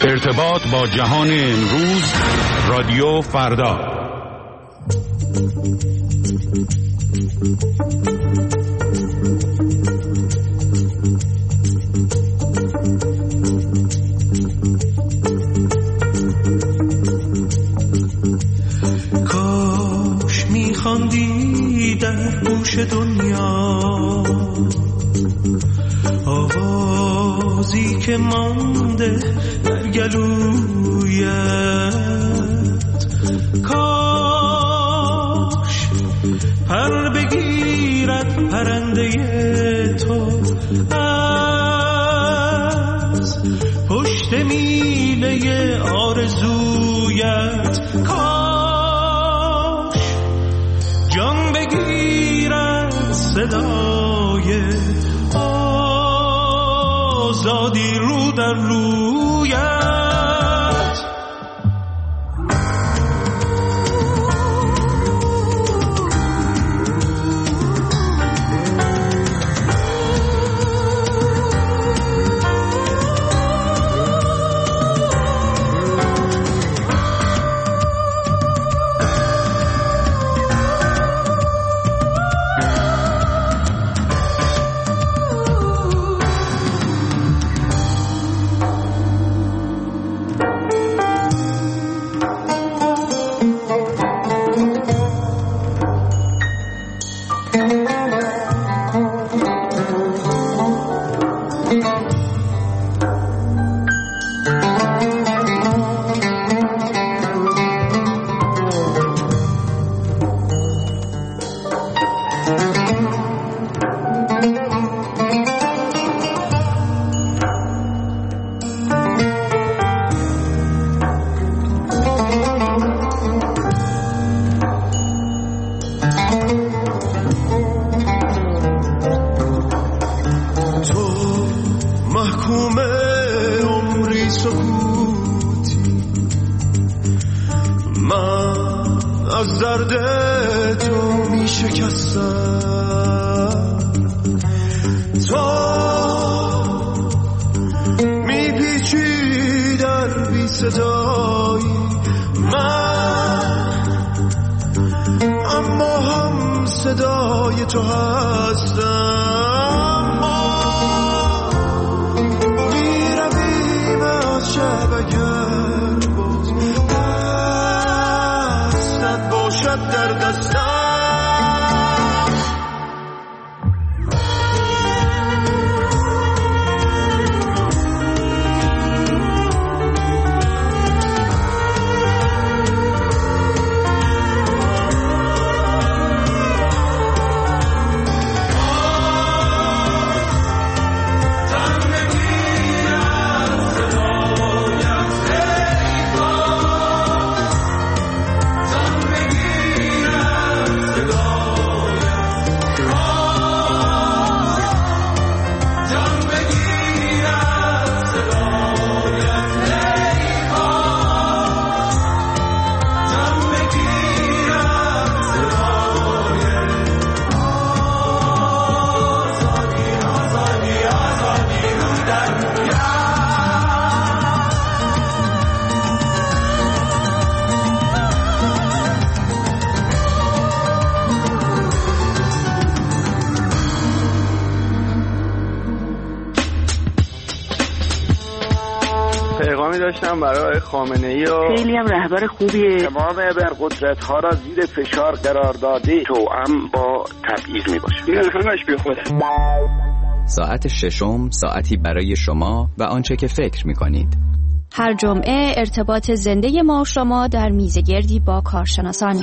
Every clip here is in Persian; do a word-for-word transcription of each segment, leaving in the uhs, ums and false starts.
ارتباط با جهان امروز، رادیو فردا. کاش میخواندی در گوش دنیا آوازی که مانده در گلویت، کاش پر بگیرد پرنده تو از پشت میله آرزویت، کاش جان بگیرد صدای آزادی رو در رویت. داشتم برای خامنه‌ای و خیلی هم رهبر خوبیه. تمام ابرقدرت‌ها را زیر فشار قرار داده توأم با تبعیض میباشه. این همش بی خوده. ساعت ششم، ساعتی برای شما و آنچه که فکر میکنید. هر جمعه ارتباط زنده ما و شما در میزگردی با کارشناسان.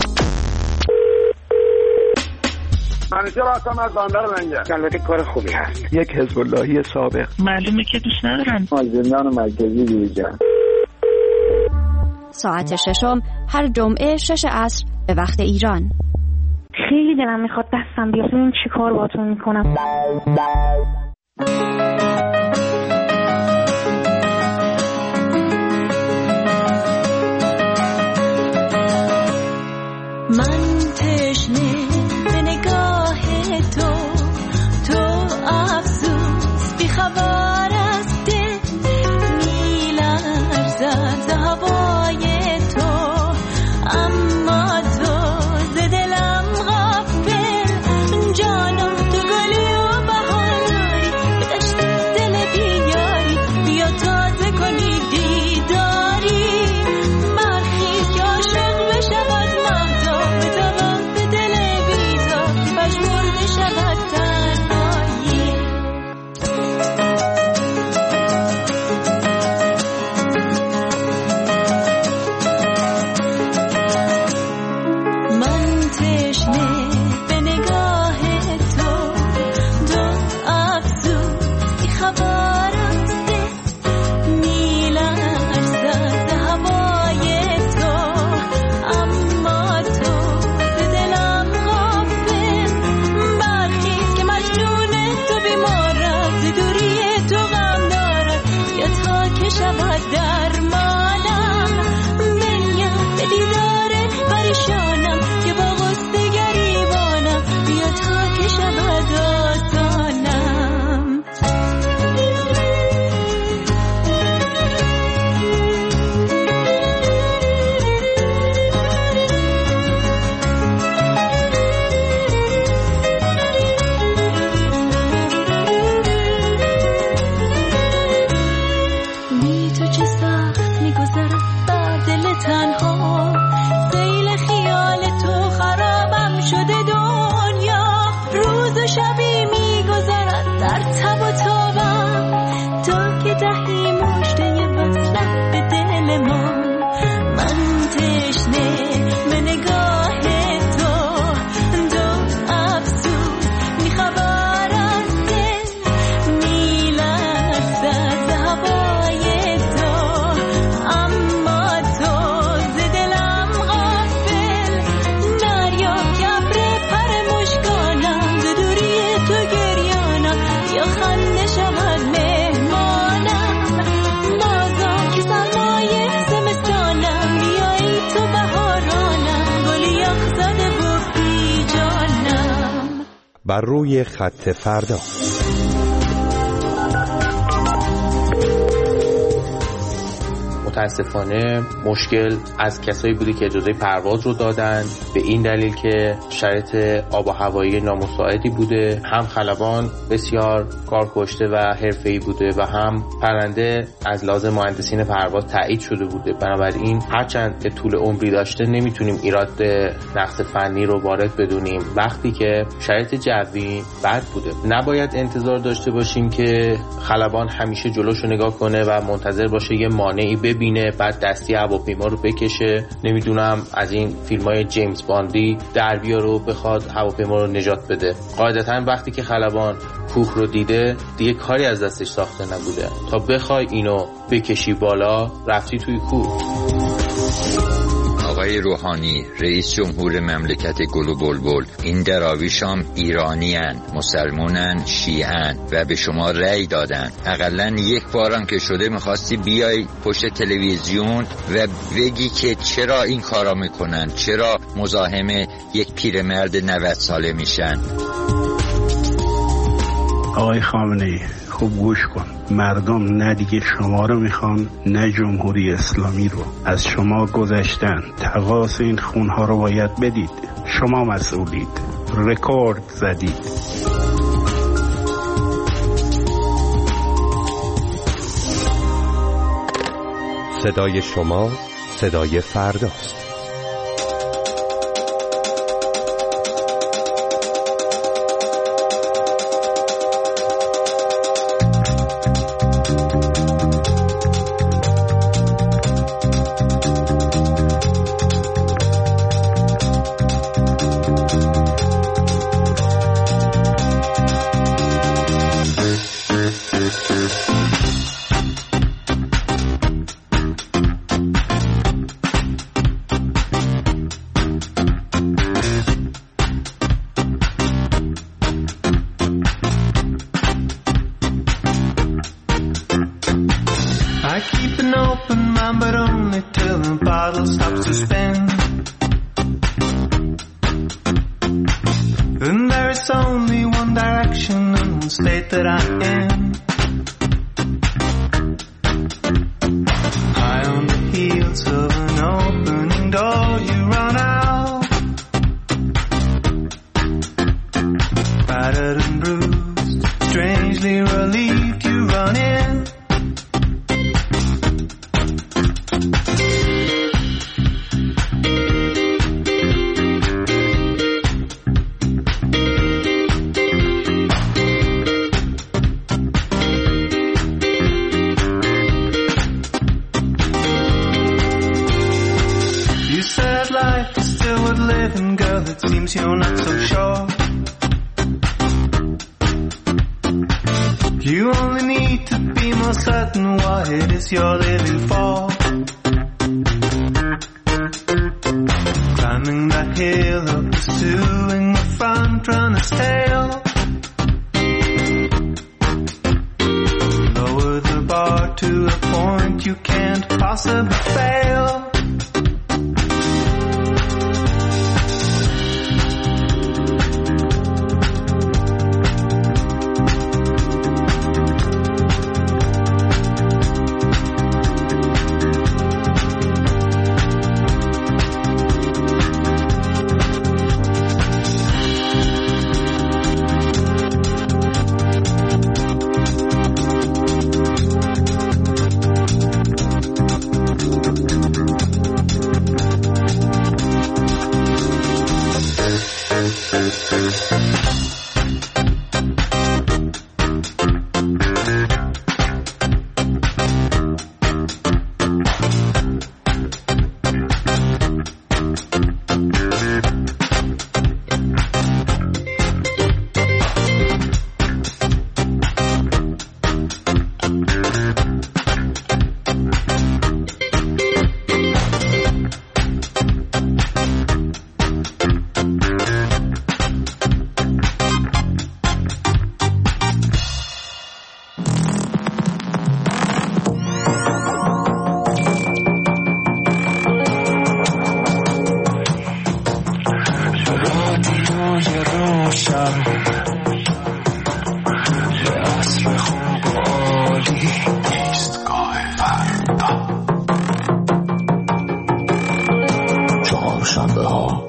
منیجر هستم از بندر لنگر. البته کار خوبی هست. یک حزب اللهی سابق. معلومه که دوست ندارن. از زندان مرکزی دیجا. ساعت ششم هر جمعه شش عصر به وقت ایران. خیلی دلم میخواد دستم بیاد ببینم چی کار باهاتون میکنم. من تشنه به نگاه تو، تو افسوس بی خبر از دل میلم بزنی مژده وصلت به دل ما. من تشنه به نگاه تو، دو افسوس میخوار از دل، میلرزد به هوای تو، اما تو ز دلم غافل. دریا کبر پر مشکانم، ز دوری تو گریانم، یا خنده شود مهمانم. بازم که سرمایه زمستانم، بیایی تو بهارانم، گلی یخ زده و بی جانم. بر روی خط فردا. متاسفانه مشکل از کسایی بوده که اجازه پرواز رو دادن، به این دلیل که شرایط آب و هوایی نامساعدی بوده. هم خلبان بسیار کار کشته و حرفه‌ای بوده و هم پرنده از لحاظ مهندسین پرواز تایید شده بوده. بنابراین هرچند که طول عمری داشته نمیتونیم ایراد نقص فنی رو وارد بدونیم وقتی که شرایط جوی بد بوده. نباید انتظار داشته باشیم که خلبان همیشه جلوشو نگاه کنه و منتظر باشه یه مانعی ببینه بعد دستی هواپیما رو بکشه، نمیدونم از این فیلم‌های جیمز باندی در بیاره و بخواد هواپیما رو نجات بده. قاعدتاً وقتی که خلبان کوه رو دیده دیگه کاری از دستش ساخته نبوده. تا بخوای اینو بکشی بالا رفتی توی کوه. آقای روحانی رئیس جمهور مملکت گل و بلبل، این دراویشام ایرانیان، مسلمونن، شیعن و به شما رأی دادن. اقلا یک بارم که شده میخواستی بیای پشت تلویزیون و بگی که چرا این کارا میکنن، چرا مزاحم یک پیرمرد نود ساله میشن. آقای خامنه‌ای خوب گوش کن، مردم نه دیگه شما رو میخوان نه جمهوری اسلامی رو. از شما گذشتن، تقاضا این خونها رو باید بدید. شما مسئولید، رکورد زدید. صدای شما صدای فرداست.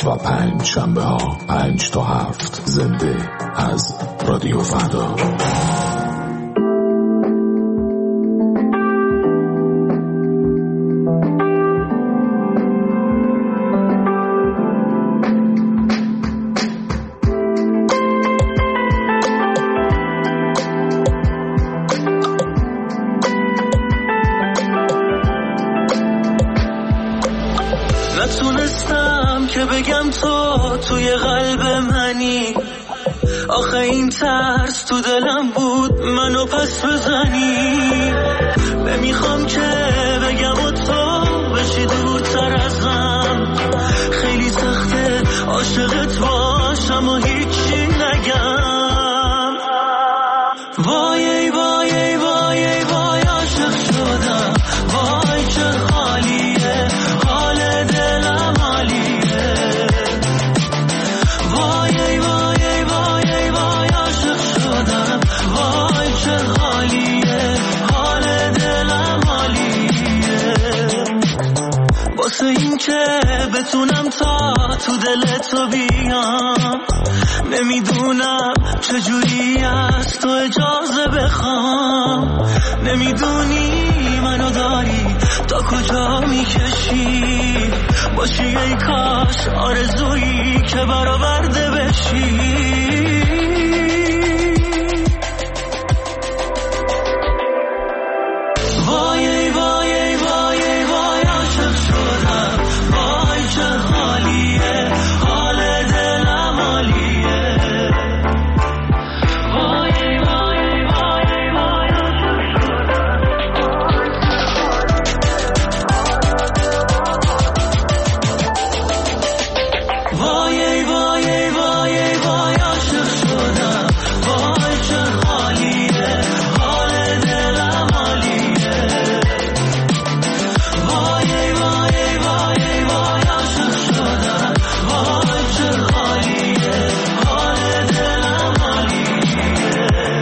و پنج شنبه ها پنج تا هفت زنده از رادیو فردا. نتونستم که بگم تو توی قلب منی، آخه این ترس تو دلم بود منو پس بزنی. نمیخوام که بگم و تو بشی دورتر ازم، خیلی سخته عاشقت باشم و هیچی نگم. وای وای وای وای عاشق شدم، وای چه خالیه حال دلم حالیه. وای وای وای وای عاشق شدم، وای چه خالیه حال دلم حالیه. واسه این که بتونم تا تو دل تو بیام، نمیدونم چجوری از تو اجازه بخوام. نمیدونی منو داری تا کجا میکشی، باشی ای کاش آرزویی که برآورده بشی. وای وای وای وای عاشق شدم، وای چه حالیه حال دلم حالیه. وای وای وای وای عاشق شدم. وای وای وای وای عاشق شدم، وای چه حالیه حال دلم حالیه. وای وای وای وای عاشق شدم، وای چه حالیه حال دلم حالیه.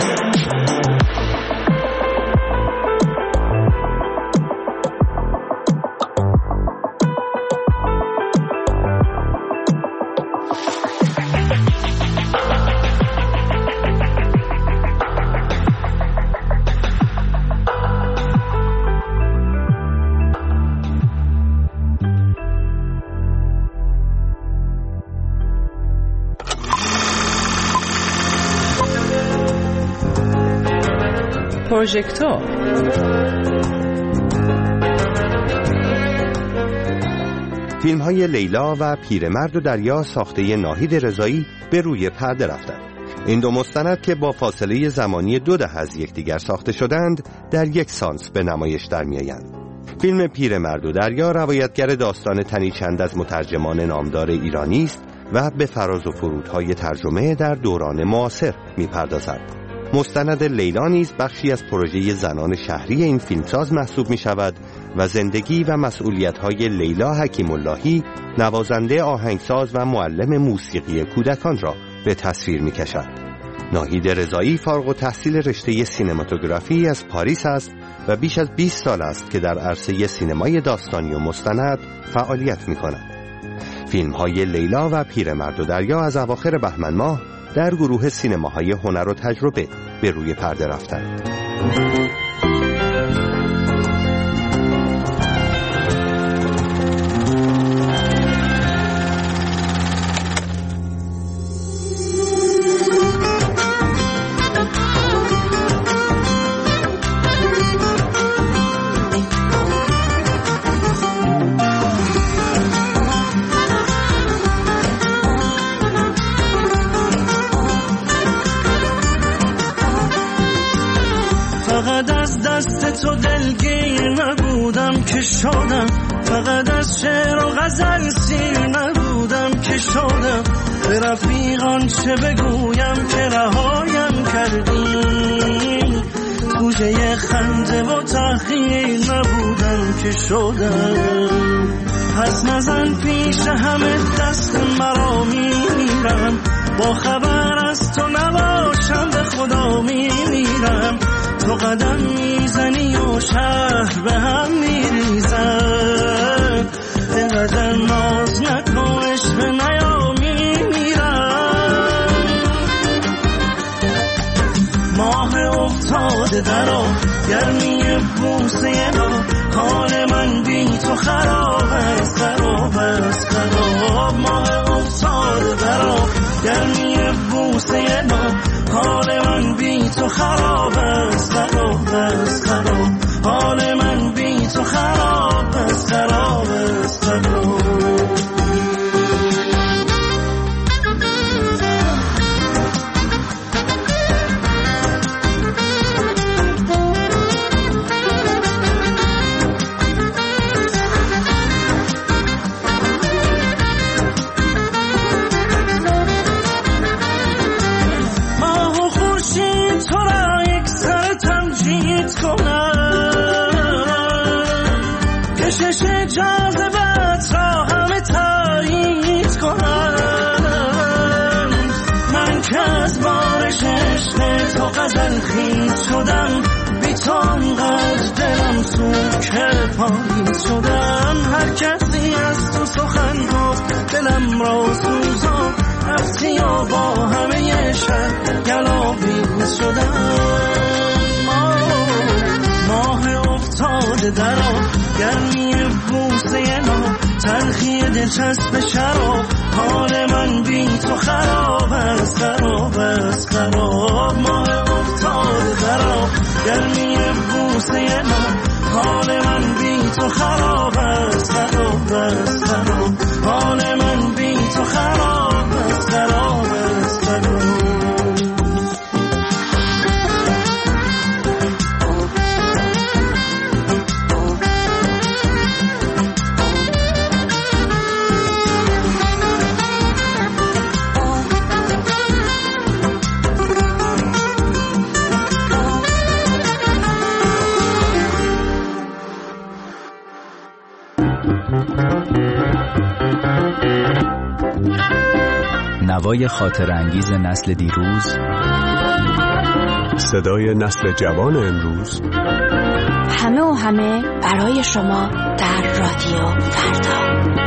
پروژکتور فیلم های لیلا و پیرمرد و دریا ساخته ناهید رضایی به روی پرده رفتند. این دو مستند که با فاصله زمانی دو دهه از یکدیگر ساخته شدند در یک سانس به نمایش در می‌آیند. فیلم پیرمرد و دریا روایتگر داستان تنی چند از مترجمان نامدار ایرانی است و به فراز و فرودهای ترجمه در دوران معاصر می‌پردازد. مستند لیلا نیز بخشی از پروژه زنان شهری این فیلمساز محسوب می شود و زندگی و مسئولیت‌های لیلا حکیم اللهی، نوازنده آهنگساز و معلم موسیقی کودکان را به تصویر می کشد. ناهید رضایی فارغ التحصیل رشته سینماتوگرافی از پاریس است و بیش از بیست سال است که در عرصه سینمای داستانی و مستند فعالیت می کند. فیلم‌های لیلا و پیرمرد و دریا از اواخر بهمن ماه در گروه سینماهای هنر و تجربه به روی پرده رفتند. تو دلگیر نبودم که شدم، فقط از شعر و غزل سیر نبودم که شدم. به رفیقان چه بگویم که رهایم کردی، گوشه خنده و تحقیر نبودم که شدم. پس نزن پیش همه دست مرا میمیرم، با خبر از تو نباشم به خدا میمیرم. تو قدم میزنی و شهر به هم میریزم، اینقدر ناز نکن عشق نیا خیز شدم بی تو انقدر دلم سوک پاییز شدم هر کسی از تو سخن گفت دلم را سوزان رفتی و با همه شهر گلاویز شدم ماه افتاده در آب گرمی بوسه ناب تلخی دلچسب شراب حال من بی تو خراب است خراب است خراب ماه افتاده در آب گرمی بوسه ناب حال من بی تو خراب است خراب است خراب حال من بی تو خراب است خراب است خراب نوای خاطر انگیز نسل دیروز، صدای نسل جوان امروز، همه و همه برای شما در رادیو فردا.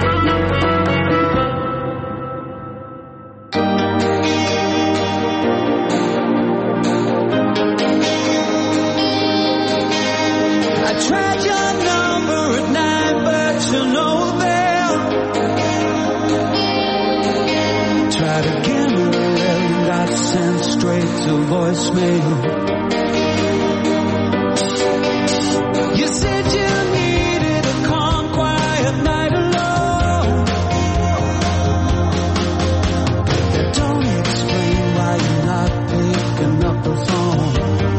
Voicemail. You said you needed a calm, quiet night alone. Don't explain why you're not picking up the phone.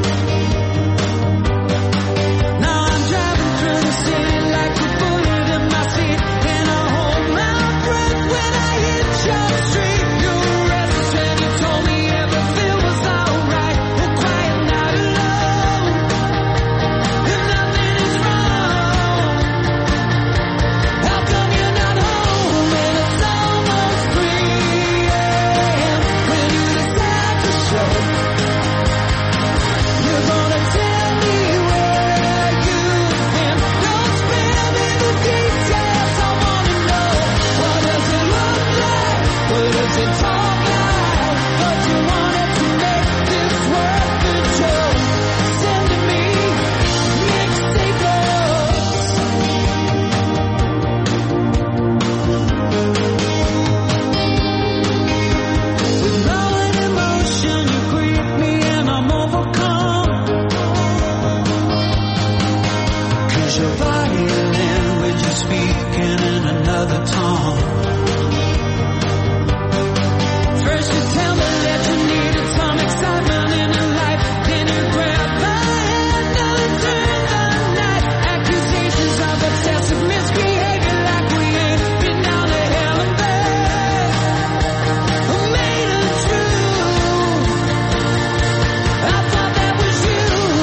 Now I'm driving through the city like a bullet in my seat, and I hold my breath when I hit your street. You were restless when you told me everything was alright.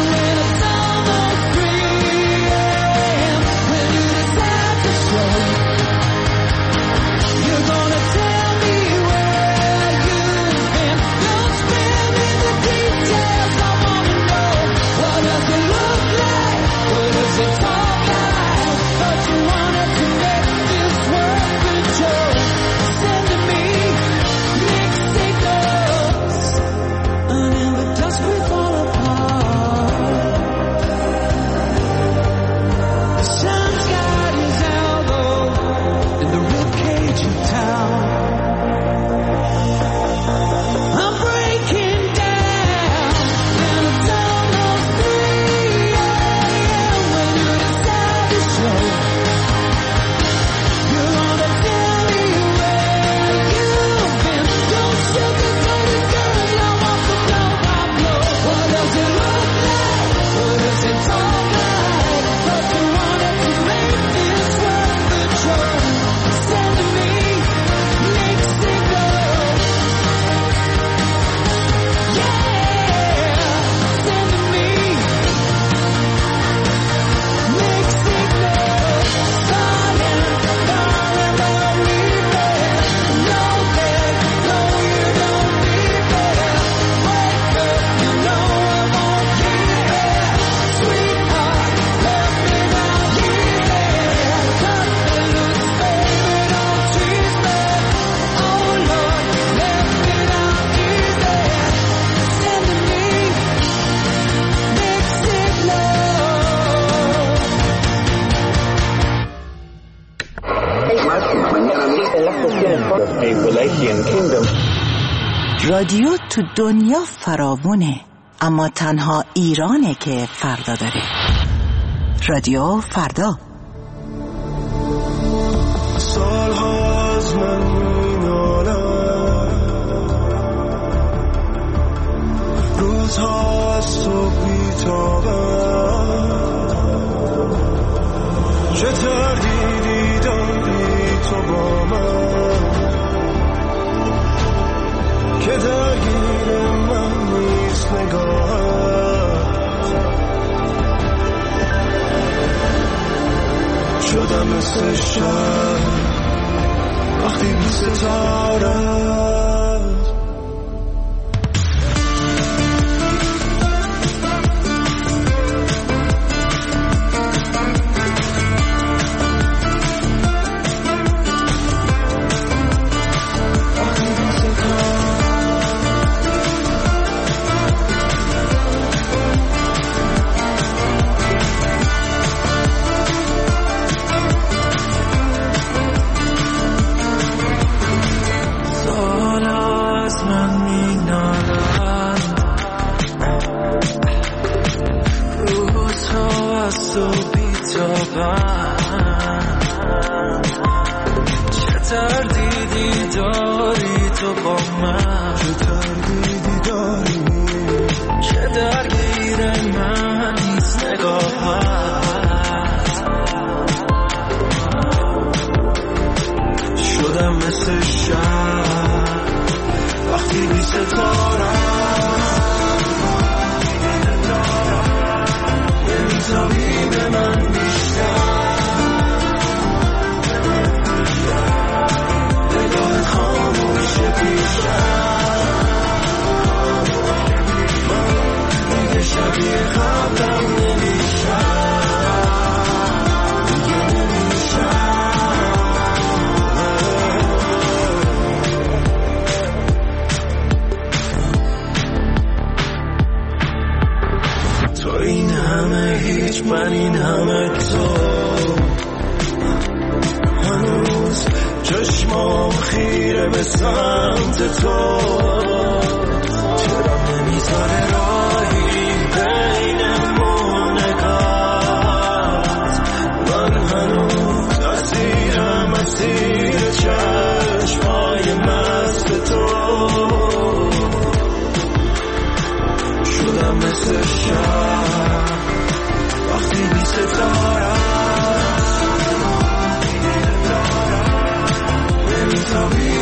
Show رادیو تو دنیا فراوونه، اما تنها ایرانه که فردا داره. رادیو فردا. سالها از من مینالم، روزها از تو بیتابم، چه تردیدی داری تو با من که درگیر من نیست نگاهت. شدم مثل شب وقتی بی ستاره Tell me